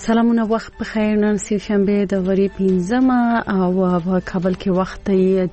سلامونه وخت په خیر. نن سه شنبه د وري 15 او په کابل کې وخت یې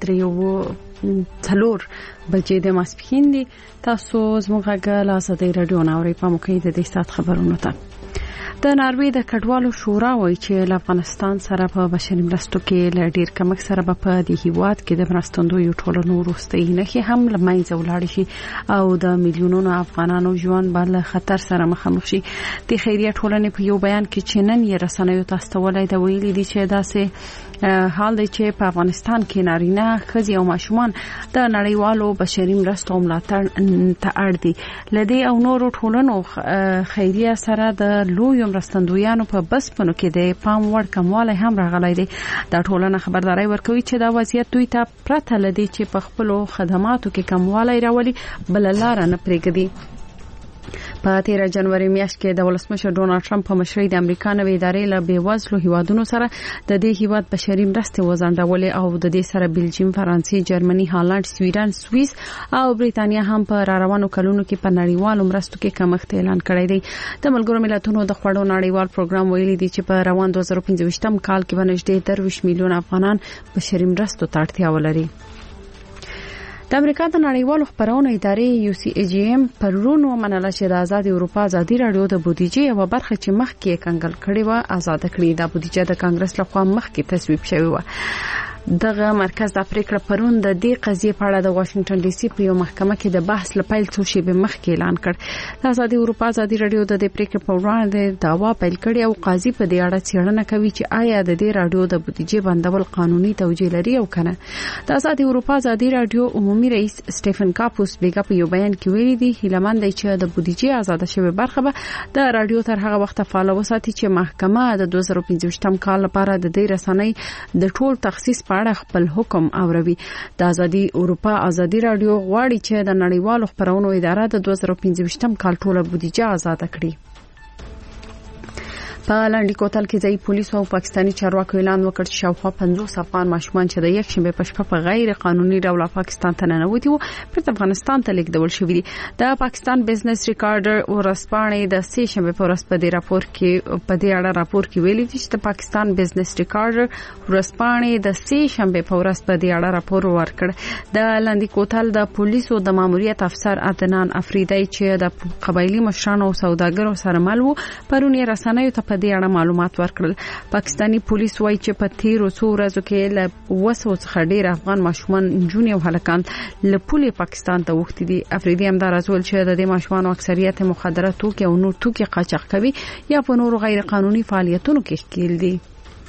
3:04 بجې د ماسپښین دي. تاسو زموږ غږ لاسته رادیو ناوړي په موقع د دې سات خبرونه ته د ناروې د کډوالو شورا وایي چې له افغانستان سره په بشري مرستو کې له ډیر کمک سره په دې هیواد کې د مرستندویو ټولنو وروستي نه هم لمنځه ولاړ شي او د میلیونونو افغانانو ژوند بل خطر سره مخامخ شي. د خیریه ټولنې په یو بیان کې چې نن یې رسنیو ته استولای د ویلي دي چې داسې حال دی چې په افغانستان کې نارینه ښځې او ماشومان د نړیوالو بشري مرستو ملاتړ ته اړ دي. لدې او نورو ټولنو خیریه سره د لوی مرستندویانو په بسپنو کې د پام وړ کموالی هم راغلی دی. دا ټولنه خبرداري ورکوي چې دا وضعیت دوی ته پرته لدی چې په خپل خدماتو کې کموالی راولي بل لار نه پرېږدي. په 13 جنوري میاشت کې د ولسمشر ډونالد ټرمپ په مشرۍ د امریکا نوې ادارې له بیوزلو هیوادونو سره د دې هیواد بشري مرستې وزندولې او د دې سره بلجیم، فرانسې، جرمني، هالند، سویډن، سوئیس او بریتانیا هم په روانو کلونو کې په نړیوالو مرستو کې کمښت اعلان کړی دی. د ملګرو ملتونو د خوړو نړیوال پروګرام ویلي دی چې په روان 2015 کال کې بنژدې 30 میلیون افغانان بشري مرستو ته اړتیا ولري. د امریکا د نړیوالو خبرونو ادارې USAGM پرون ومنله چې د آزاد اروپا ازادي رادیو د بودیجې یو برخه چې مخکې کنګل کړي و آزاد کړي. د بودیجې د کانګرس لخوا مخکې تصویب شوی و. دغه مرکز د پریکړه پرون د دې قضیې په اړه د واشنگټن ډي سي په یو محکمه کې د بحث لپاره څو شی به مخکې اعلان کړ. د آزاد اروپا ازادي رادیو د دې پریکړې په وړاندې دعوا پیل کړې او قاضي په دې اړه څېړنه کوي چې آیا د دې رادیو د بودیجې بندول قانوني توجیه لري او کنه. د آزاد اروپا ازادي رادیو عمومي رئیس سټيفن کاپوس بیګا په یو بیان کې ویلي دی هیلمن دی چې د بودیجې آزاد شوی برخه به د رادیو تر هغه وخت فعال وساتي چې محکمه د 2015 کال لپاره د دې رسنۍ د ټول تخصیص په اړه خپل حکم اوروي. د آزادي اروپا ازادي رادیو غواړي چې د نړیوالو خبرونو اداره د 2015 کال ټوله بودیجه آزاد کړي. په لاندې کوتل کې ځای پولیسو او پاکستاني چارواکو اعلان وکړ چې شاوخوا 50 افغان ماشومان چې د یک شنبه په شپه په غیر قانوني ډول پاکستان ته ننوتي وو په افغانستان ته لیږدول شوی دي. د پاکستان بزنس ریکارډر ورسپانې د سه شنبه په ورځ په دې راپور کې ویلي دي چې د پاکستان بزنس ریکارډر ورسپانې د سه شنبه په ورځ په دې اړه راپور ورکړ. د لاندې کوتل د پولیسو د ماموریت افسر عدنان افریدی چې د قبایلی مشرانو او سوداګرو سره مل وو پرون یې رسنیو ته په دې اړه معلومات ورکړل. پاکستانی پولیس وایي چې په تیرو څو ورځو کې له 200 څخه ډیر افغان ماشومان، نجونې او هلکان له پولې پاکستان ته وختي دي. افریدی هم دا راځول چې د دې ماشومانو اکثریت مخدره توکي او نور توکي قاچاق کوي یا په نورو غیر قانوني فعالیتونو کې ښکیل دي.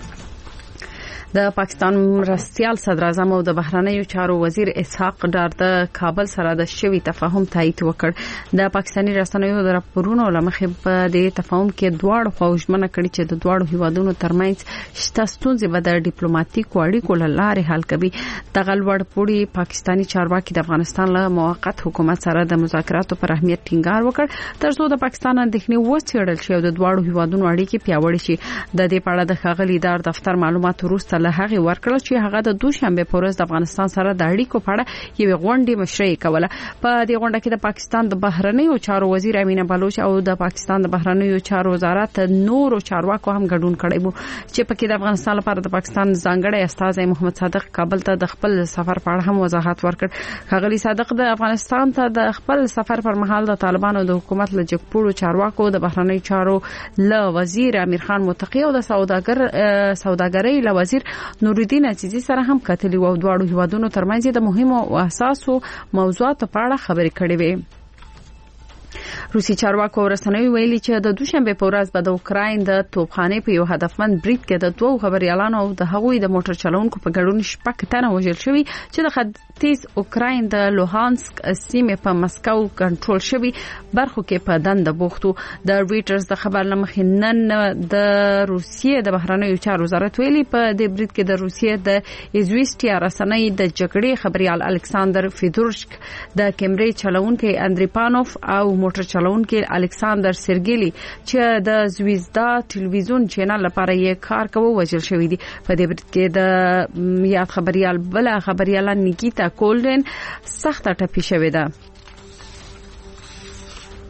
د پاکستان مرستیال صدر اعظم او د بهرنیو چارو وزیر اسحاق ډار د کابل سره د شوی تفاهم تایید وکړ. د پاکستاني رسنیو د راپورونو لمخې په دې تفاهم کې دواړو خواوو ژمنه کړې چې د دواړو هیوادونو ترمنځ شته ستونزې به د ډیپلوماټیکو اړیکو له لارې حل کوي. د غلوړ پوړي پاکستاني چارواکي د افغانستان له موقت حکومت سره د مذاکراتو پر اهمیت ټینګار وکړ ترڅو د پاکستان اندېښنې وڅېړل شي او د دواړو هیوادونو اړیکې پیاوړې شي. د دې په اړه د ښاغلي دار دفتر معلومات وروسته له هغه ورکړل چې هغه د دوشنبه په ورځ د افغانستان سره د اړیکو په اړه یو غونډه مشرۍ کوله. په دې غونډه کې د پاکستان د بهرنیو چارو وزیر امینه بلوچ او د پاکستان د بهرنیو چارو وزارت نورو چارواکو هم ګډون کړی وو چې په کې د افغانستان لپاره د پاکستان ځانګړی استازی محمد صادق کابل ته د خپل سفر په اړه هم وضاحت ورکړ. ښاغلي صادق د افغانستان ته د خپل سفر پر مهال د طالبانو د حکومت له جګپوړو چارواکو د بهرنیو چارو له وزیر امیر خان متقی او د سوداګرۍ له وزیر نورالدین عزیزی سره هم کتلی او دواړو هیوادونو ترمنځ د مهمو او اساسو موضوعاتو په اړه خبرې کړې وې. روسي چارواکو رسنیو ویلي چې د دوشنبه په ورځ به د اوکراین د توپخانې په یو هدفمند برید کې د دوه خبريالانو او د هغوی د موټر چلونکو په ګډون شپږ تنه وژل شوي چې د ختیځ اوکراین د لوهانسک سیمې په مسکو کنټرول شوی برخو کې په دنده بوختو. د ریټرز د خبر لمخې نن د روسیې د بهرنیو چارو وزارت ویلي په دې برید کې د روسیې د ایزویسټیا رسنۍ د جګړې خبريال الکساندر فیدورشک د کیمرې چلونکي اندریپانوف او موټر چلونکي الکساندر سرګیلی چې د زویزدا ټلویزیون چینل لپاره یې کار کوي وژل شوی دی. په دې برید کې د یاد خبريال بل خبريال نیکیتا کولډن سخت ټپي شوی ده.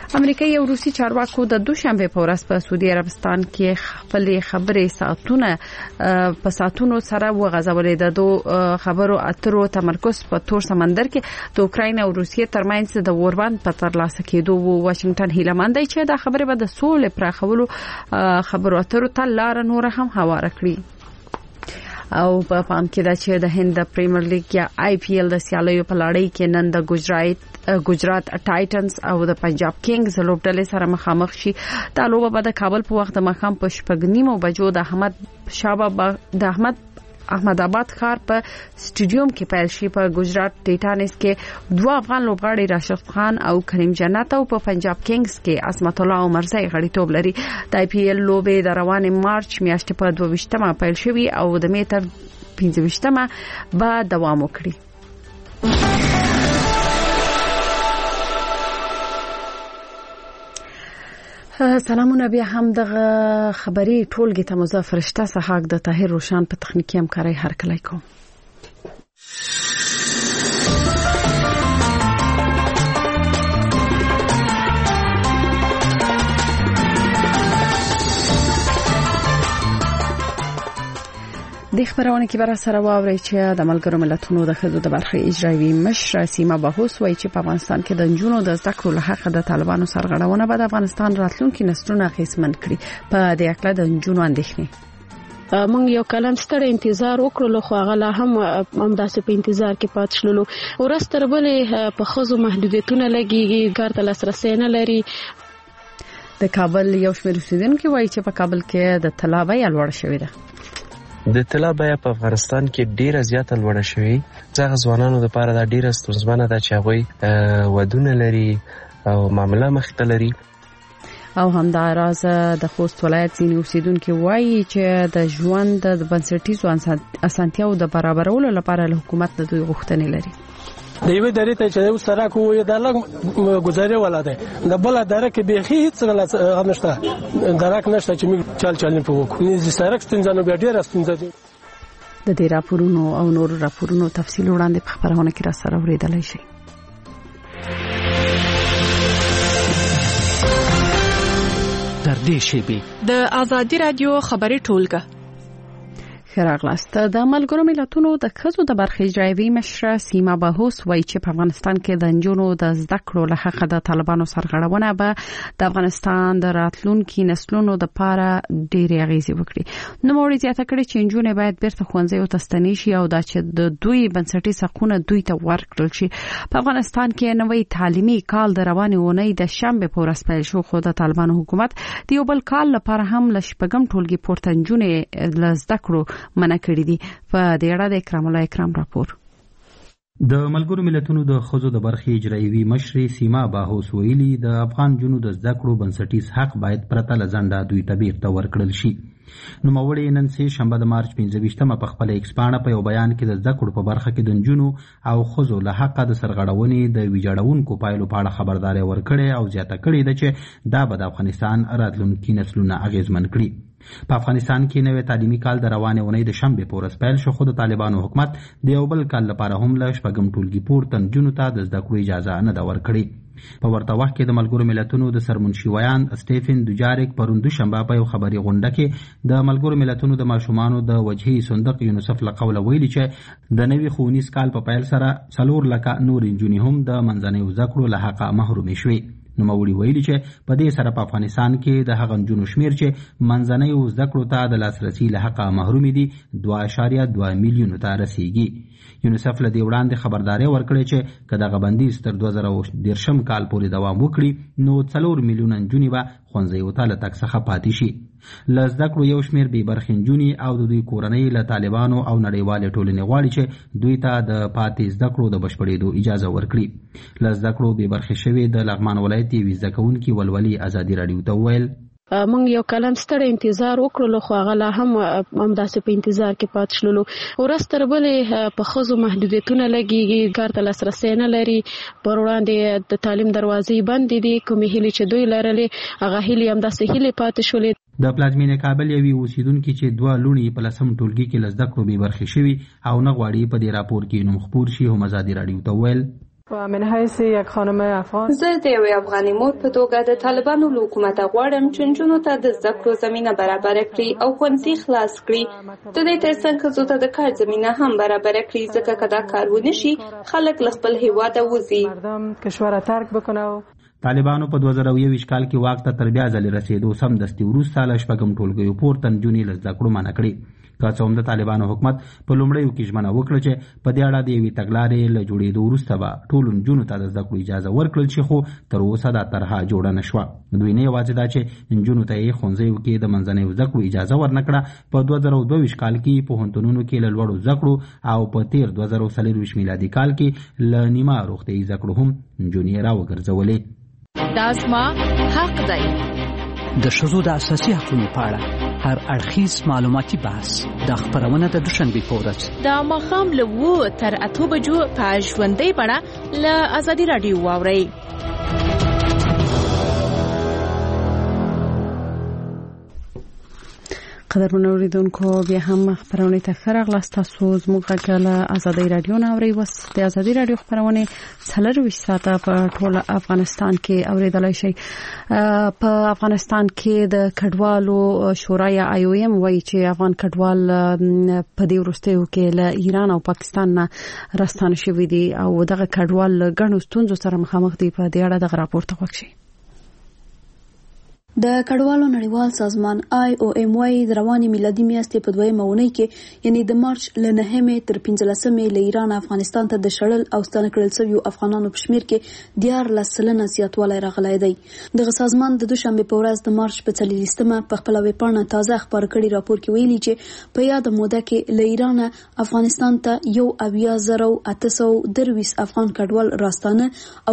امریکایي او روسي چارواکو د دوشنبه په ورځ په سعودي عربستان کې خپل خبرې ساعتونو سره وغځولې. د دوه خبرو اترو تمرکز په تور سمندر کې د اوکراین او روسیې ترمنځ د وروان په ترلاسه کېدو وو. واشنگټن هیله مند دی چې دا خبرې به د سولې پراخولو خبرو اترو ته لار نور هم هواره کړي. او په پام کې دا چې د هند پریمیر لیګ یا IPL د سیالیو په لړۍ کې نن د ګجرات ټایټنز او د پنجاب کینګز لوبډلې سره مخامخ شي. دا لوبه به د کابل په وخت د ماښام په 6:30 بجو د احمد آباد ښار په سټیډیوم کې پیل شي. په ګجرات ټایټنز کې دوه افغان لوبغاړي راشد خان او کریم جنت او په پنجاب کینګز کې عصمت الله عمرزی غړیتوب لري. د IPL لوبې د روانې مارچ میاشتې په 22مه پیل شوي او د می تر 15مه به دوام وکړي. سلامونه بیا هم د خبري ټولګي ته مزه فرشته سحاق د طاهر روشان په تخنیکی همکاري هرکلی کوم. د خبرونه کې بر سره واوري چې د ملګرو ملتونو د خدو د برخه اجرایي مشر سیما بهوس وایي چې په افغانستان کې د جنونو د زده کړو له حق د طالبانو سرغړونه به د افغانستان راتلونکي نسلونه غیسمن کړي. په دې اړه د جنونو اندېښنې مونږ یو کلم ستړي انتظار وکړو خو هغه لا هم همداسې په انتظار کې پات شلو. ورستر بلې په خزو محدودیتونه لګيږي، ګارته لاسرسي نه لري. د کابل یو شمېر اوسیدونکو وایي چې په کابل کې د طلا بیه لوړه شوې ده. د طلا بیه په افغانستان کې ډیره زیاته لوړه شوې. ځکه ځوانانو لپاره دا ډیره ستونزمنه ده چې هغوی ودونه لري او معامله مخ ته لري. او همدا راز د خوست ولایت ځینې اوسیدونکو وایي چې د ژوند د بنسټیزو اسانتیاو د برابرولو لپاره له حکومت نه دوی غوښتنې لري. د یوې درې ته چې یو سره کوی د لګ گزارې ولاده د بل درې کې به هیڅ نشته درک نشته چې موږ چل په وکړو. نه سره ستنځنو بیا ډیر ستنځي. د دې راپورونو او نور راپورونو تفصیل وړاندې په خبرونه کې را سره ورېدلای شي. تر دې شی د آزادي رادیو خبري ټولګه خراغلاست. د ملګرو ملتونو د خزو د برخې اجرایي مشر سیما بهوس وایي چې په افغانستان کې د جنونو د زده کړو له حق د طالبانو سرغړونه به د افغانستان د راتلونکي نسلونو د لپاره ډېرې اغیزې وکړي. نو موري زیاته کړي چې جنونه باید بیرته ښوونځي ته ستنې شي او دا چې د دوی بنسټي حقوقونه دوی ته ورکړل شي. په افغانستان کې نوې تعلیمي کال د روانې اونۍ د شنبه په ورځ پیل شو خو د طالبانو حکومت د یو بل کال لپاره هم ل شپږم ټولګي پورته جنونه ل زده کړو منع کړی دي. په دې اړه د اکرام الله اکرام راپور. د ملګرو ملتونو د خزو د برخې اجرایي مشر سیما بهوس ویلي د افغان جنونو د زده کړو بنسټیز حق باید پرته لزنده دوی ته بیرته ورکړل شي. نو موري نن سه شنبه د مارچ 15مه په خپل ایکس پاڼه په یو بیان کې د زده کړو په برخه کې د جنونو او خزو له حق د سرغړونې د ویجاړونکو پایلو په اړه خبرداري ورکړي او زیاته کړي ده چې دا به د افغانستان راتلونکي نسلونه اغیزمن کړي. په افغانستان کې نوې تعلیمي کال د روانې اونۍ د شنبه په ورځ پیل شو خو د طالبانو حکومت د یو بل کال لپاره هم له شپږم ټولګي پورته جنونو ته د زده کړو اجازه نه ده ورکړې. په ورته وخت کې د ملګرو ملتونو د سرمنشي ویاند سټیفن دوجاریک پرون دوشنبه په یو خبري غونډه کې د ملګرو ملتونو د ماشومانو د وجهي صندوق یونیسف له قوله ویلي چې د نوي ښوونیز کال په پیل سره 4 لکه نور نجونې هم د منځنیو زده کړو له حقه محرومې شوې. نوموړي ویلي چې په دې سره په افغانستان کې د هغه نجونو شمیر چې منځنیو زده کړو ته د لاسرسي له حقه محروم دي 2.2 میلیون ته رسیږي. یونیسف له دې وړاندې خبرداري ورکړې چې که دغه بندیز تر 2013 کال پورې دوام وکړي نو 4 میلیون نجونې به ښوونځیو ته له تګ څخه پاتې شي. له زده کړو یو شمېر بې برخې نجونې او د دوی کورنۍ له طالبانو او نړیوالې ټولنې غواړي چې دوی ته د پاتې زده کړو د بشپړېدو اجازه ورکړي. له زده کړو بې برخې شوې د لغمان ولایت یوې زده کوونکې ولولي ازادي راډیو ته وویل مونږ یو کلم ستړي انتظار وکړو خو هغه لا هم همداسې په انتظار کې پات شلو. ورستر بلې په خزو محدودیتونه لګيږي، ګارته لاسرسي نه لري، پر وړاندې د تعلیم دروازې بندې دي. کومې هیلې چې دوی لرلې هغه هیلې همداسې هیلې پاتې شولې. د پلازمینې کابل یوې اوسیدونکي چې 2 لوڼې په لسم ټولګي کې له زده کړو بې برخې شوي او نه غواړي په دې راپور کې نوم خپور شي هم ازادي راډیو ته وویل من حیث یک خانم افغان زه د یوې افغاني مور په توګه د طالبانو له حکومته غواړم چې نجونو ته د زده کړو زمینه برابره کړي او ښوونځي خلاص کړي. د دې ترڅنګ ښځو ته د کار زمینه هم برابره کړي، ځکه که دا کار ونه شي خلک له خپل هیواده وځي. طالبانو په 2021 کال کې واک ته تر بیا ځلې رسېدو سمدستي وروسته له شپږم ټولګیو پورته نجونې له زده کړو منع کړې. که څه هم د طالبانو حکومت په لومړیو کې ژمنه وکړه چې په دې اړه د یوې تګلارې له جوړېدو وروسته به ټولو نجونو ته د زده کړو اجازه ورکړل شي، خو تر اوسه دا طرحه جوړه نه شوه. دوی نه یوازې دا چې نجونو ته یې ښوونځیو کې د منځنیو زده کړو اجازه ورنه کړه، په 2022 کال کې پوهنتونونو کې له لوړو زده کړو او په تېر 2024 میلادي کال کې له نیمه روغتیایي زده کړو هم نجونې راوګرځولې. دا زما حق دی. د ښځو د اساسي حقوقو په اړه هر اړخیز معلوماتي بحث د خبرونه د دوشنبې په ورځ د ماښام له 7 تر 8 بجو په ژوندۍ بڼه له ازادي راډیو واورئ. قدرمنو اوریدونکو، بیا هم خبرونه ته ښه راغلاست. تاسو زموږ غږ له ازادي راډیو نه اورئ. اوس د ازادي راډیو خبرونه 24 ساعته په ټول افغانستان کې اوریدلای شئ. په افغانستان کې د کډوالو شورا یا IOM وایي چې افغان کډوال په دې وروستیو کې له ایران او پاکستان نه راستانه شوي دي او دغه کډوال ګڼو ستونزو سره مخامخ دي. په دې اړه دغه راپور ته وګورئ. د کډوالو نړیوال سازمان IOM وايي د رواني میلادي میاشتې په 2مه اونۍ کې یعنی د مارچ له 9مې تر 15مې له ایران افغانستان ته د شړل او ستانه کړل شویو افغانانو په شمیر کې 14% زیاتوالی راغلی دی. دغه سازمان د دوشنبه په ورځ د مارچ په 40مه په خپل ویبپاڼه تازه خبر کړي راپور کې ویلي چې په یاد موده کې له ایران افغانستان ته 1,830 افغان کډوال راستانه او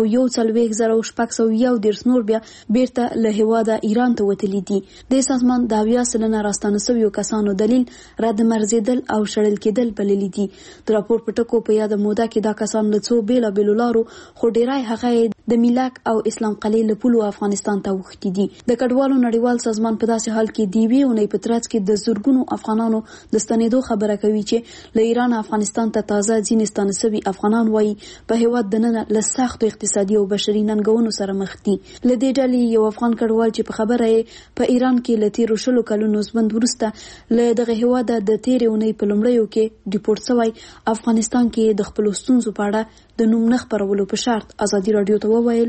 1,600 نور بیا بیرته له هیواده ایران ته وتلي دي. د سازمان د 80% راستانه شویو کسانو دلیل رد مرزیدل او شړل کېدل بللي دي. د راپور په ټکو په یاد موده کې دا کسان له څو بیلابېلو لارو خو ډیری هغه د میلاک او اسلام قلعه له پولو افغانستان ته وختي دي. د کډوالو نړیوال سازمان په داسې حال کې دی ویونی په ترڅ کې د زورګونو افغانانو د ستنېدو خبره کوي چې له ایران افغانستان ته تازه ځینې ستانه شوي افغانان وایي په هیواد دننه له سختو اقتصادي او بشري ننګونو سره مخ دي. له دې ډلې یو افغان کډوال چې په خبره په ایران کې له 13 کلونو ژوند وروسته له دغه هیواد د تیرې اونۍ په لومړیو کې ډیپورټ شوی افغانستان کې د خپل ستونزو په اړه د نوم نه خبرولو په شرط ازادي راډیو ته وویل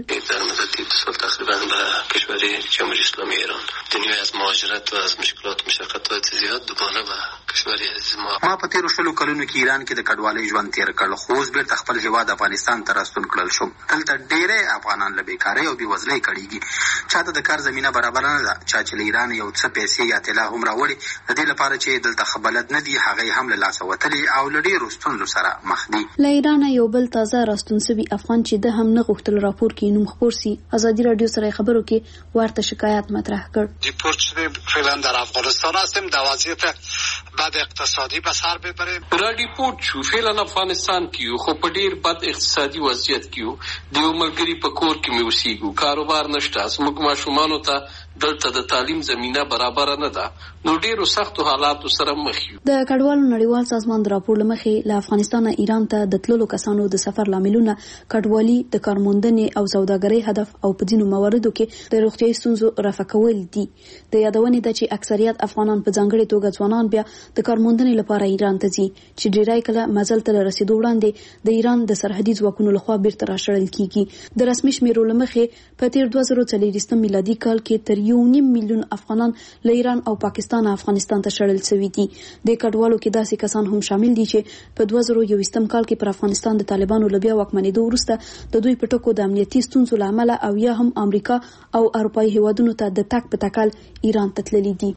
تقریبا به کشور جمهوری اسلامی ایران دنیای از مهاجرت و از مشکلات و مشقتات زیاد دوباره به کشور عزیز ما په 13 کلونو کې ایران کې د کډوالۍ ژوند تیر کړ، خو اوس بیرته خپل هیواد افغانستان ته راستون کړل شو. دلته ډېری افغانان له بیکارۍ او بېوزلۍ کړېږي. چاته د کار زمینه برابر نه ده، چا چې له ایران یو څه پیسې یا طلا هم راوړي د دې لپاره چې دلته ښه بلد نه دي، هغه هم له لاسه وتلي او له ډېرو ستونزو سره مخ دي. له ایران یو بل تازه راستون شوی افغان چې د هم نه غوښتل راپور کې نوم خپور سي، ازادي راډیو سره خبرو کې ورته شکایت مطرح کړ. دیپورت شده فعلا در افغانستان هستیم، در وضعیت بد اقتصادی به سر ببریم. را دیپورت شو فعلا افغانستان کیو، خو په ډیر بد اقتصادي وضعیت کیو. د یو ملګری په کور کې مې اوسېږو، کاروبار نشته، زموږ ماشومانو ته دلته د تعلیم زمینه برابر نه ده، نو ډیرو سختو حالاتو سره مخ یو. د کډوالو نړیوال سازمان د راپور لمخې له افغانستان ایران ته د تللو کسانو د سفر لاملونه کډوالي، د کارموندنې او سوداګرۍ هدف او په ځینو مواردو کې د روغتیايي ستونزو رفع کول دي. د یادونې ده چې اکثریت افغانان په ځانګړې توګه ځوانان بیا د کارموندنې لپاره ایران ته ځي چې ډیری کله مزل ته رسیدو وړاندې د ایران د سرحدي ځواکونو لخوا بیرته راشړل کیږي. د رسمي شمیرو لمخې په تیر 2024 میلادي کال کې تر 1.5 میلیون افغانان له ایران او پاکستان افغانستان ته شړل شوي دي. د کډوالو کې داسې کسان هم شامل دي چې په 2021 کال کې پر افغانستان د طالبانو له بیا واکمنېدو وروسته د دوی په ټکو د امنیتي ستونزو له امله او یا هم امریکا او اروپایي هیوادونو ته د تک په تکل ایران ته تللي دي.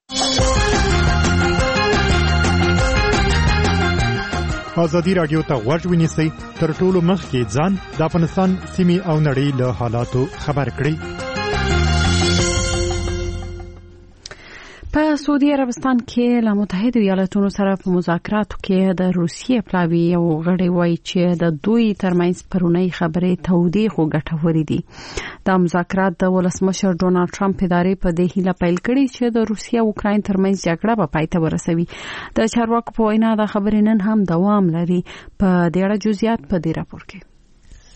ازادي راډیو ته غوږ ونیسئ، تر ټولو مخکې ځان د افغانستان سیمې او نړۍ له حالاتو خبر کړئ. په سعودي عربستان کې له متحده ایالاتونو سره په مذاکراتو کې د روسیې پلاوی یو غړی وایي چې د دوی ترمنځ پرونی خبرې تودې خو ګټورې دي. دا مذاکرات د ولسمشر ډونالد ټرمپ ادارې په دې هیله پیل کړي چې د روسیې او اوکراین ترمنځ جګړه به پای ته ورسوي. د چارواکو په وینا دا خبرې نن هم دوام لري. په دې اړه جزئیات په دې راپور کې.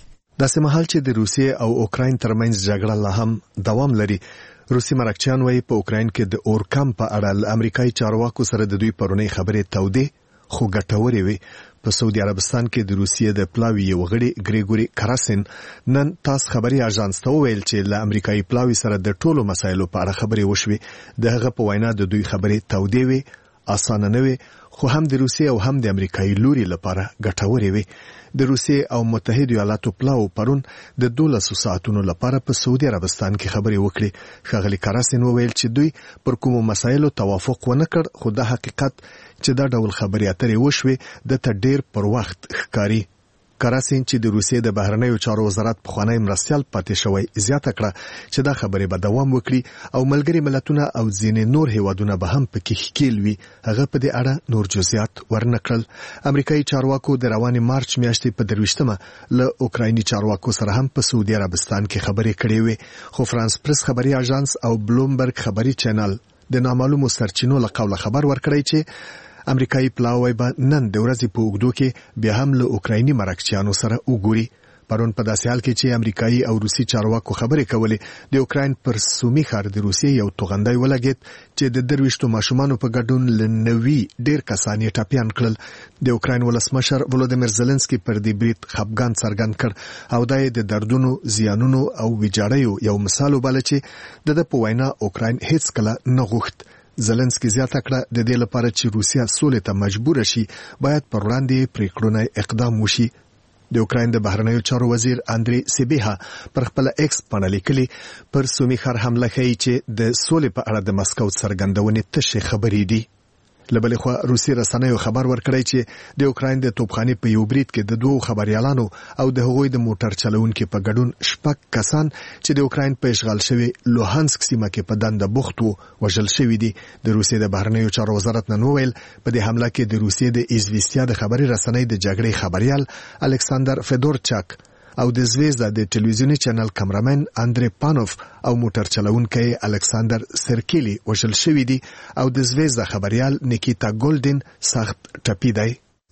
داسې مهال چې د روسیې او اوکراین ترمنځ جګړه لا هم دوام لري، روسي مرکچیان وايي په اوکراین کې د اورکم په اړه امریکایي چارواکو سره د دوی پرونی خبرې تودې خو ګټورې وي. په سعودي عربستان کې د روسیې د پلاوي یو غړي ګریګوري کراسن نن تاس خبري اژانس ته ویل چې له امریکایي پلاوي سره د ټولو مسایلو په اړه خبرې وشوي. د هغه په وینا د دوی خبرې تودې وي، اسانه نه وي، خو هم د روسیې او هم د امریکایي لوري لپاره ګټورې وي. د روسیې او متحده ایالاتو پلاو پرون د 12 ساعتونو لپاره په سعودي عربستان کې خبرې وکړي. ښاغلي کراسن وویل چې دوی پر کومو مسایلو توافق ونه کړ، خو د حقیقت چې دا ډول خبرې اترې وشوي د ته ډیر پر وخت ښکاری. کراسن چې د روسیې د بهرنیو چارو وزارت پخوانی مرستیال پاتې شوی زیاته کړه چې دا خبرې به دوام وکړي او ملګري ملتونه او ځینې نور هیوادونه به هم پکې ښکیل وي. هغه په دې اړه نور جزئیات ورنکړل. امریکایي چارواکو د روانې مارچ میاشتې په 23مه له اوکرایني چارواکو سره هم په سعودي عربستان کې خبرې کړې وې، خو فرانس پریس خبري اژانس او بلومبرګ خبري چینل د نامعلومو سرچینو له قوله خبر ورکړی چې امریکایي پلاوی به نن د ورځې په اوږدو کې بیا هم له اوکرایني مرکچیانو سره وګوري. پرون په داسې حال کې چې امریکایي او روسي چارواکو خبرې کولې، د اوکراین پر سومي ښار د روسیې یو توغندی ولګېد چې د 23 ماشومانو په ګډون له 90 ډیر کسان یې ټپیان کړل. د اوکراین ولسمشر ولودیمیر زيلنسکي پر دې برید خپګان څرګند کړ او دا د دردونو، زیانونو او ویجاړیو یو مثال وباله چې د په وینا اوکراین هیڅ کله نه غوښت. زيلنسکي زیاته کړه د دې لپاره چې روسیا سولې ته مجبور شي باید پر وړاندې پریکړونه اقدام وشي. د اوکراین د بهرنیو چارو وزیر اندري سیبیها پر خپل ایکس باندې لیکلي پر سومي ښار حمله کوي چې د سولې په اړه د مسکو څرګندونې تشه خبرې دي. لبلې خو روسي رسنیو خبر ورکړی چې د اوکراین د توپخانې په یو برید کې د 2 خبريالانو او د هغوی د موټر چلونکو په ګډون 6 کسان چې د اوکراین په اشغال شوی لوهانسک سیمه کې په دنده بوخت وو وژل شوی دي. د روسیې د بهرنیو چارو وزارت نن وویل په دې حمله کې د روسیې د ایزویستیا د خبري رسنۍ د جګړې خبريال الکساندر فدورچاک او د زویزدا د ټلویزیونی چینل کیمرامن اندری پانوف او موټر چلونکی الکساندر سرکیلی وژل شوی دي او د زویزدا خبريال نیکیتا ګولډن سخت ټپي دی.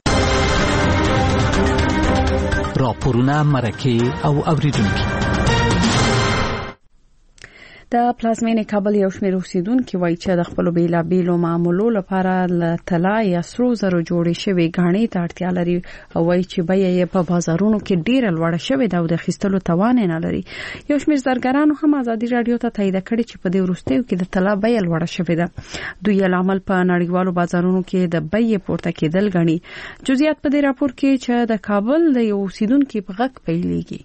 راپورونه مرکه او اوریدونکو د پلازمینې کابل یو شمېر اوسیدونکو وایي چې د خپل بیلابیلو معاملو لپاره ل طلا یا سرو زرو جوړې شوی غاڼې ته اړتیا لري او وایي چې بیه یې په بازارونو کې ډېر لوړه شوې ده او د خستلو توان نه لري. یو شمېر زرګرانو هم ازادي رادیو ته تایید کړی چې په دې وروستیو کې د طلا بیه لوړه شوې ده. دوی یې عمل په نړیوالو بازارونو کې د بیې پورته کېدل غني. جزئیات په دې راپور کې چې د کابل د یو اوسیدونکو په غږ پیلېږي.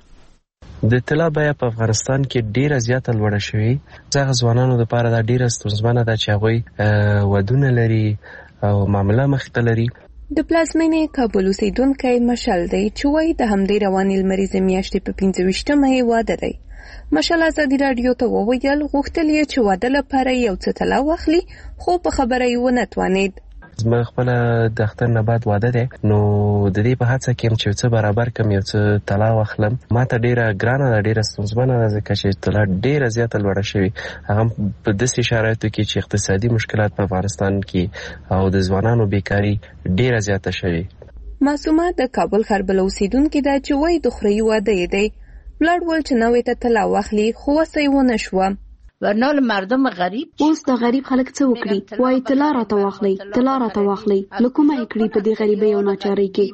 د طلا بیه په افغانستان کې ډیره زیاته لوړه شوې. ځکه ځوانانو لپاره دا ډیره ستونزمنه ده چې هغوی ودونه لري او معامله مخته لري. د پلازمینې کابل اوسیدونکی مشال دی چې وایي د همدې روانې لمریزې میاشتې په 25مه یې واده دی. مشال ازادي رادیو ته وویل غوښتل یې چې واده لپاره یو څه طلا واخلي خو په خبره یې ونه توانید. زما خپل د اختر نه بعد واده دی، نو د دې په هڅه کې چې څه برابر کم یو څه طلا واخلم. ما ته ډیره ګرانه ده، ډیره ستونزمنه ده ځکه چې طلا ډیره زیاته لوړه شوې، هغه په داسې شرایطو کې چې اقتصادي مشکلات په افغانستان کې او د ځوانانو بیکاری ډیره زیاته شوې. معصومه د کابل خربل اوسیدونکو د چوي د خوري واده دی. بلډ ول چې نوې ته طلا واخلي خو وسې ونه شو. ورنال مردم غریب اوس د غریب خلک څه وکړي؟ وای طلا راته واخلي، طلا راته واخلي، لکومه کړي په دې غریبۍ او ناچارۍ کې.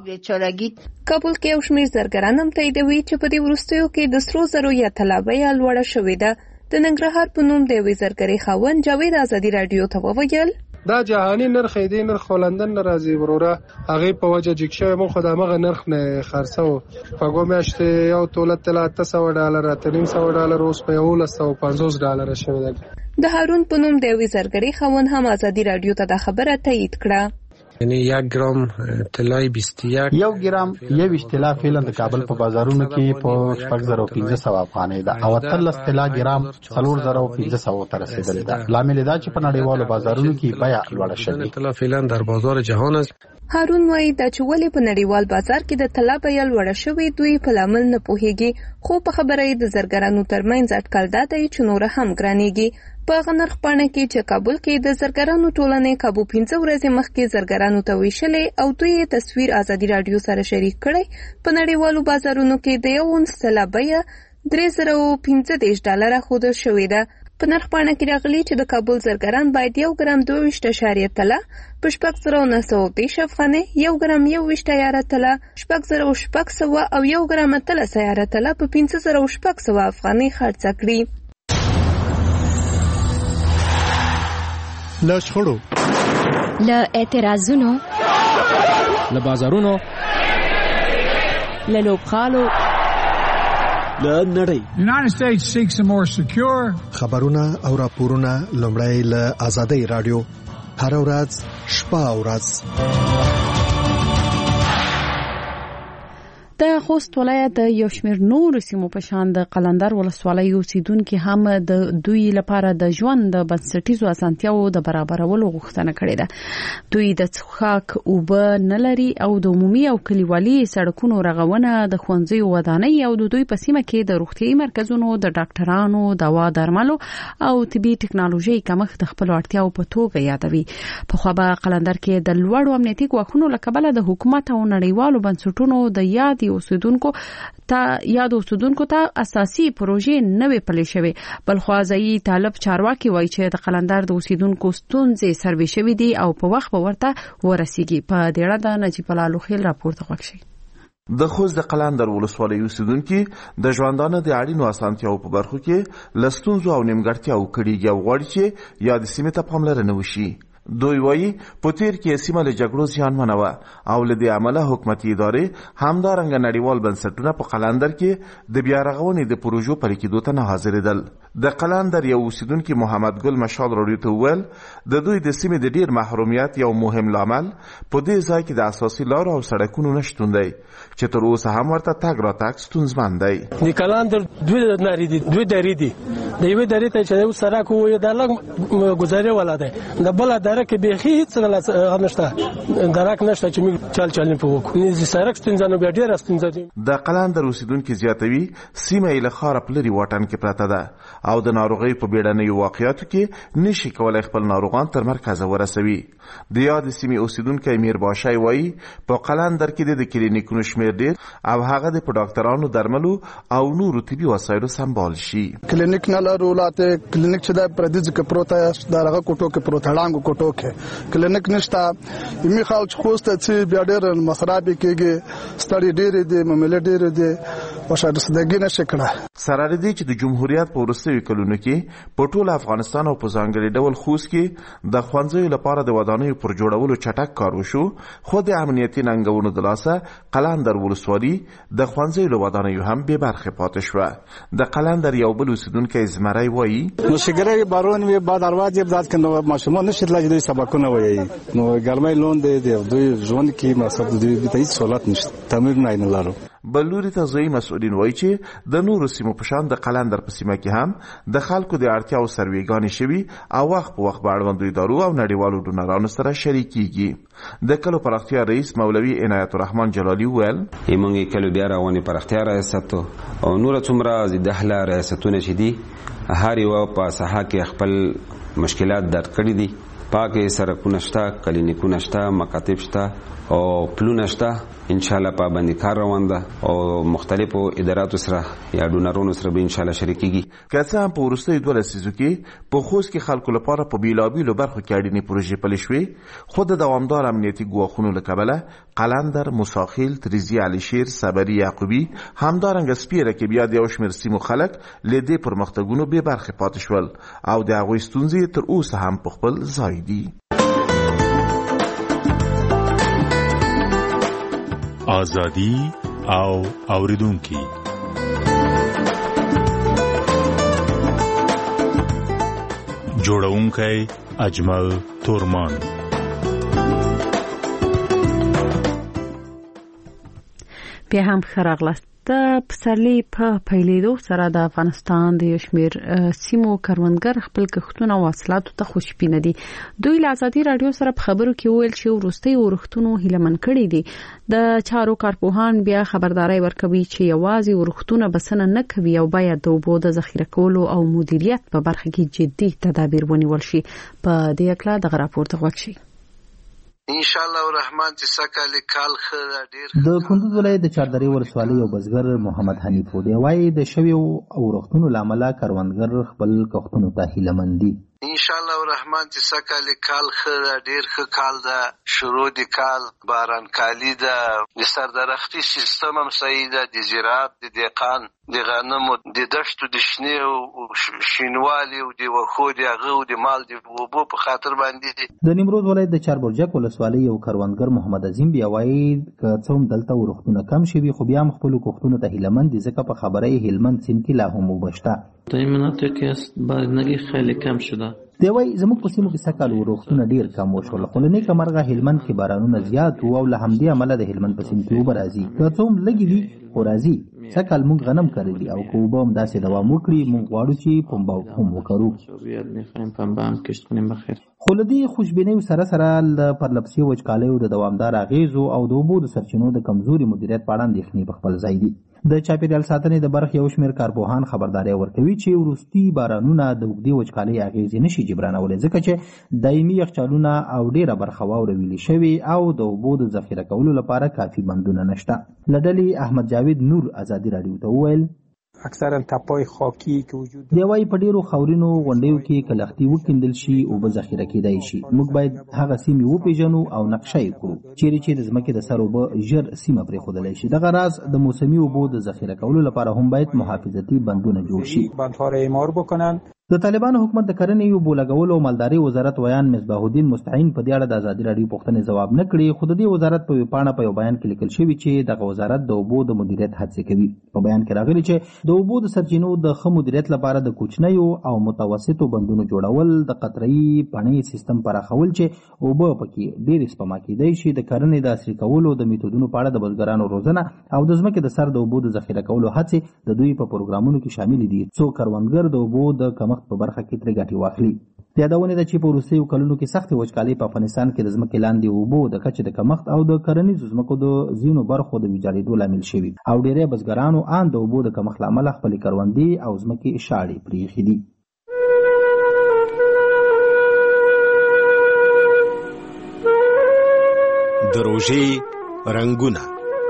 کابل کې یو شمېر زرګران هم تاییدوي چې په دې وروستیو کې د سرو زرو یا طلا بیه لوړه شوې ده. د ننګرهار په نوم د یوې زرګرۍ خاوند جاوید ازادي رادیو ته وویل دا جهانی نرخ دی، نرخ لندن ناراضي وروره هغه په وجه جګ شوی. مون خدامه نرخ نه خرڅو په ګومېشته یو توله طلا $800 $300 اوس په $150 شوی دی. د هارون په نوم د یوې زرګرۍ خاوند هم ازادي رادیو ته د خبره تایید کړه. یعنی 1 ګرام طلای 21 1 ګرام 21 طلا فعلا د کابل په بازارونو کې په 4500 افغانۍ ده او 13 طلا ګرام 4500 ته رسیدلې ده. لامل دا چې په نړیوالو بازارونو کې بیه لوړه شوې. طلا فعلا در بازار جهان است. هارون وایي دا چې ولې په نړیوال بازار کې د طلا بیه لوړه شوې دوی په لامل نه پوهیږي، خو په خبره یې د زرګرانو ترمنځ اټکل دا دی چې نور هم ګرانېږي په هغه نرخپاڼه کې چې کابل کې د زرګرانو ټولنې کابو 15 ورځې مخکې زرګرانو ته ویشلې او دوی تصویر ازادي رادیو سره شریک کړی. په نړیوالو بازارونو کې د یو اونس طلا بیه $315 ښودل شوې ده. په نرخپاڼه کې راغلي چې د کابل زرګران باید 1 ګرام 22.8 طلا په 4910 افغانۍ، 1 ګرام 21 طلا 6600 او 1 ګرام 300 طلا په 5600 افغانۍ خرڅ کړي. له شخړو، له اعتراضونو، له بازارونو، له لوبغالو، له نړۍ. United States seeks a more secure. خبرونه او راپورونه لومړی له آزادۍ رادیو هر ورځ شپه او ورځ. د خوست ولایت د یو شمېر نورو سیمو په شان د قلندر ولسوالۍ اوسیدونکو هم د دوی لپاره د ژوند د بنسټیزو اسانتیاوو د برابرولو غوښتنه کړې ده. دوی د څښاک اوبه نه لري او د عمومي او کلیوالي سړکونو رغونه، د ښوونځیو ودانۍ او د دوی په سیمه کې د روغتیايي مرکزونو، د ډاکټرانو، دوا درملو او طبي ټکنالوژي کمښت د خپل اړتیاو په توګه یادوي. په خو به قلندر کې د لوړو امنیتي ګواښونو له کبله د حکومت او نړیوالو بنسټونو د یاد اوسیدونکو ته اساسي پروژې نوې پلي شوې. بلخو ځایي طالب چارواکي وایي چې د قلندر د اوسیدونکو ستونزې سروې شوې دي او په وخت به ورته ورسیږي. په دې اړه د نجیب الله لوخیل راپور ته غوښ شي. د خوست د قلندر ولسوالۍ اوسیدونکو د ژوندانه د اړینو اسانتیاو په برخو کې لستونزو او نیمګړتیاو کړيږي او غواړي چې یاد سیمه ته پاملرنه وشي. دوی وایي په تیر کې سیمه له جګړو زیانمنه وه او له دې امله حکومتي ادارې همدارنګه نړیوال بنسټونه په قلندر کې د بیا رغونې د پروژو پلي کېدو ته نه حاضرېدل. د قلندر یو اوسیدونکي محمد ګل مشال راډیو ته وویل د دوی د سیمې د ډیر محرومیت یو مهم لامل په دې ځای کې د اساسي لارو او سړکونو نشتون دی چې تر اوسه هم ورته تګ راتګ ستونزمن دی. د قلندر دوی درې دي. د یوې درې ته چې یو سړک وي د لږ گزارې ولا دی، د بل درک به هیڅ نشته، درک نشته چې موږ چل په وکړو. نه سړک ستونزه نه بیا ډیره ستونزه دي. د قلندر اوسیدونکو زیاتوي سیمه یې له ښاره په لرې واټن کې پرته ده او د ناروغۍ په بیړنیو واقعیاتو کې نشي کولای خپل ناروغان تر مرکز ورسوي. د یاد سیمې اوسیدونکو امیر باشای وایي په قلندر کې د کلینیکونو شمیر ډیر او هغه د ډاکټرانو درملو او نورو طبي وسایلو سمبال شي. کلینیک نه لرولاته کلینیک چې د پردیز کې پروته دا هغه کوټو کې پروته لاندې کوټو کې کلینیک نشته. یمي خلک خوسته چې بیا ډیر مسرابي کېږي، ستړي ډیر دي، مملې ډیر دي او شاید صدګي نشي کړه. سره دې چې د جمهوریت په وروستیو کلونو کې په ټول افغانستان او په ځانګړي ډول خوست کې د ښوونځیو لپاره د ودانیو پر جوړولو چټک کار وشو، خو د امنیتي ننګونو د لاسه قلندر ولسوالي د ښوونځیو له ودانیو هم بې برخې پاتې شوه. د قلندر یو بل اوسیدونکی زمری وایي نو شګری بارون وی بعد اروازه بدات کنه ماشومان نشي تلای دوی سبقونه وایي نو ګرمای لون دی دوی ژوند کې مقصد دوی د هیڅ سہولت نشته، تعمیر نه لرو. بلوري ته ځای مسؤلین وایي چې د نورو سیمو په شان د قلندر په سیمه کې هم د خلکو د اړتیاو سروېګانې شوي او وخت په وخت به اړوندو ادارو او نړیوالو ډونرانو سره شریکېږي. د کلو پراختیا رئیس مولوي عنایت الرحمن جلالي وویل موږ کلو بیا روانې پراختیا ریاست او نور څومره د دهله ریاستونه چې دي هر یو په ساحه کې خپل مشکلات درک کړي دي. پاکه سرکونه شته، کلینیکونه شته، مکاتب شته او پلونه شته. ان شاء الله پابندي کار روان ده او مختلفو اداراتو سره یا ډونرونو سره به ان شاء الله شریکيږي. که څه هم په وروستیو 2 لسیزو کې په خوست کې خلکو لپاره په بیلابیلو برخو کې اړینې پروژې پلي شوې، خو د دوامدار امنیتي ګواښونو له کبله قلندر، موساخیل، تریزي عليشیر، صبري یعقوبي همدارنګه سپیره کې بیا د یو شمېر سیمو خلک له دې پرمختګونو بې برخې پاتې شول او د هغوی ستونزې تر اوسه هم په خپل ځای دي. آزادی او اوریدونکي جوړونکی اجمل تورمان. بیا هم ښه راغلاست. د پسرلي په پیلېدو سره د افغانستان د یشمیر سیمو کروندګر خپل کښتونه او حاصلاتو ته خوشبینه دي. دوی له ازادي رادیو سره په خبرو کې ویل چې وروستي ورښتونو هیلمن کړي دي. د چارو کارپوهان بیا خبرداري ورکوي چې یوازې ورښتونه بسنه نه کوي او باید د اوبو د ذخیره کولو او مدیریت په برخه کې جدي تدابیر ونیول شي. په دې اړه د راپور ته وګورئ. ان شاء الله الرحمن چې سکه کال خره ډیر. د کندوز ولایت د چاردرې ولسوالۍ یو بزګر محمد حنیف دی وايي د شویو او ورښتونو لامل کروندګر خپل کښتونو ته هیلمن دي. ان شاء الله الرحمن چې سکه کال خره ډیر ښه کال ده. شروع د کال باران کالی ده. د سردرختي سیستم هم صحیح ده. د زراعت د دهقان د غنمو د دشتو د شنې او شینوالي او د وښو د هغه او د مال د اوبو په خاطر باندې. د نیمروز ولایت د چاربرجک ولسوالۍ یو کروندګر محمد عظیم بیا وايي که څوم دلته ورښتونه کم شوي خو بیا هم خپل کښتونو ته هیلمن دي ځکه په خبره یې هلمند سیند کې لا هم اوبه شته. در این مناطق است بارندگی خیلی کم شده. دی وايي زموږ په سیمو کې سکه ورښتونه ډیر کم وشول خو له نیکه مرغه هلمند کې بارانونه زیات وو او له همدې امله د هلمند په سیند کې اوبه راځي. که څوم لږې وي خو راځي. سکه موږ غنم کرلی او که اوبه هم داسې دوام وکړي موږ غواړو چې پنبه هم وکړو. خو له دې خوشبینیو سره سره د پرلپسې وچکالیو د دوامدار اغیزو او د اوبو د سرچینو د کمزوري مدیریت په اړه اندېښنې په خپل ځای دي. د چاپیریال ساتنې د برخې یو شمېر کارپوهان خبرداری ورکوي چې وروستي بارانونه د اوږدې وچکالۍ اغیزې نشي جبرانولی ځکه چې دایمي یخچالونه او ډیره برخه واوره ویلې شوې او د اوبو د ذخیره کولو لپاره کافي بندونه نشته. له ډلې احمد جاوید نور ازادي راډیو ته وویل اکثرا تپای خاکی که وجود دی وايي په ډیرو خاورینو غونډیو کې کلختي وکیندل شي او به ذخیره کېدای شي. موږ باید هغه سیمې وپیژنو او نقشه یې کړو چیرې چې د ځمکې د سر اوبه ژر سیمه پرېښودلی شي. دغه راز د موسمي اوبو د ذخیره کولو لپاره هم باید محافظتي بندونه جوړ شي. بندها را اعمار بکنن. د طالبانو حکومت د کرنې یو بولګولو او مالداري وزارت ویان مصباح الدین مستعین په دې اړه د ازادي راډیو پوښتنې ځواب نه کړي خو د دې وزارت په ویبپاڼه په یو بیان کې لیکل شوي چې دغه وزارت د اوبو د مدیریت هڅې کوي. په بیان کې راغلي چې د اوبو د سرچینو د ښه مدیریت لپاره د کوچنیو او متوسطو بندونو جوړول د قطره‌يي پڼې سیستم پراخول چې اوبه پکې ډېرې سپما کېدای شي د کرنې د عصري کولو د میتودونو په اړه د بزګرانو روزنه او د ځمکې د سر د اوبو د ذخیره کولو هڅې د دوی په پروګرامونو کې شامل دي څو کروندګر د اوبو د کمښت په برخه کې ګټي واخلي. د یادونه ده چې په وروستیو کلونو کې سختې وچکالۍ په افغانستان کې د ځمکې لاندې اوبو د کچې د کمښت او د کرنیزو ځمکو د ځینو برخو د ویجاړېدو لامل شوي او ډېری بزګرانو ان د اوبو د کمښت له امله خپلې کروندې او ځمکې شاړې پرېښې دي. د روژې رنګونه.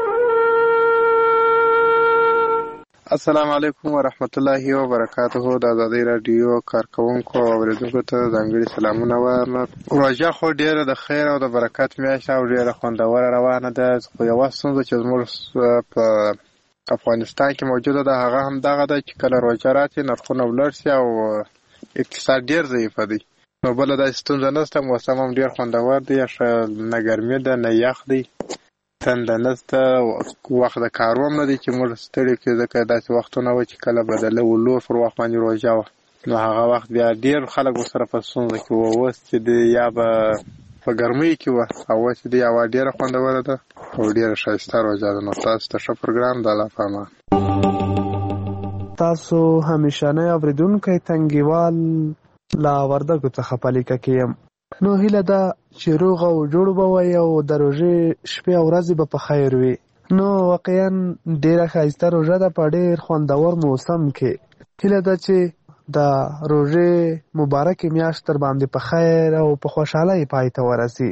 السلام علیکم ورحمت الله وبرکاته. د ازادي رادیو کارکونکو او اوریدونکو ته ځانګړي سلامونه وایم. روژه خو ډیره د خیر او د برکت میاشت او ډیره خوندوره روانه ده. خو یوه ستونزه چې زموږ په افغانستان کې موجوده ده هغه هم دغه ده چې کله روژه راشي نرخونه ولوړ شي او اقتصاد ډیر ضعیفه دی. نو بله داسې ستونزه نشته. موسم هم ډیر خوندور دی. نه ګرمي ده نه یخ دی. تنده نشته. وخت د کارو هم نه دی چې موږ ستړي کړي ځکه داسې وختونه وو چې کله به د لور پر وخت باندې روژه وه نو هغه وخت بیا ډېر خلک ورسره په ستونزه کې وو. اوس چې دی یا به په ګرمۍ کې وه او اوس چې دی هوا ډېره خوندوره ده او ډېره ښایسته روژه ده. نو تاسو ته ښه پروګرام د الله په امان. تاسو همیشنی اورېدونکی تنګیوال له وردګو څخه په لیکه کې یم. نو هیله ده چې روغ او جوړ به وئ او د روژې شپې او ورځې به په خیر وي. نو واقعا ډېره ښایسته روژه ده په ډېر خوندور موسم کې. هیله ده چې د روژې مبارکې میاشت تر باندې په خیر او په خوشحالۍ پای ته ورسي.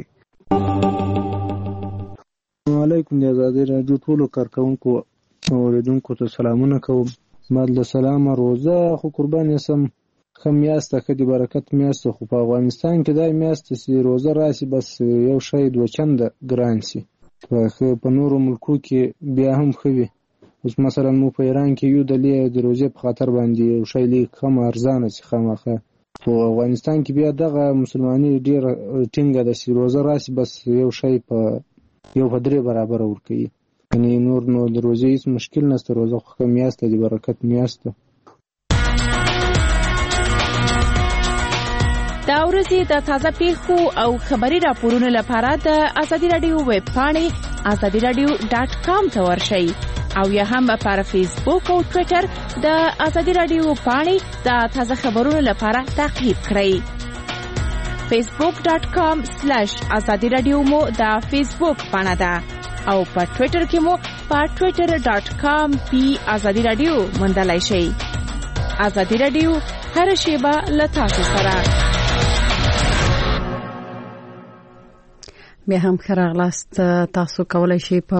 السلام علیکم. د ازادي راډیو ټولو کارکونکو او اوریدونکو ته سلامونه کوم. زما د سلامه روژه خو قربان یسم. ښه میاشته ښه د برکت میاشته خو په افغانستان کې دا میاشته چې روژه راشي بس یو شی دوه چنده ګران شي. په نورو ملکو کې بیا هم ښه وي. اوس مثلا مو په ایران کې یو د روژې په خاطر باندې یو شی لیک کم ارزانه شي خامخا. په افغانستان کې بیا دغه مسلمانۍ ډېره ټینګه ده چې روژه راشي بس یو شی په یو په درې برابره ورکوي. یعنې نور نو د روژې هېڅ مشکل نشته. روژه خو ښه میاشته د برکت میاشته. دا ورځې د تازه پیښو او خبري راپورونو لپاره د ازادي رادیو ویب پاڼې azadiradیو.com ته ورشئ. او یا هم پر فیسبوک او ټوئیټر د ازادي رادیو باندې د تازه خبرونو لپاره تعقیب کړئ. facebook.com/azadi radio مو د فیسبوک باندې ده او په ټوئیټر کې مو په twitter.com/azadi radio موندلای شئ. ازادي رادیو هر شیبه له تاسو سره. بیا هم خراغلاست تاسو کولای شئ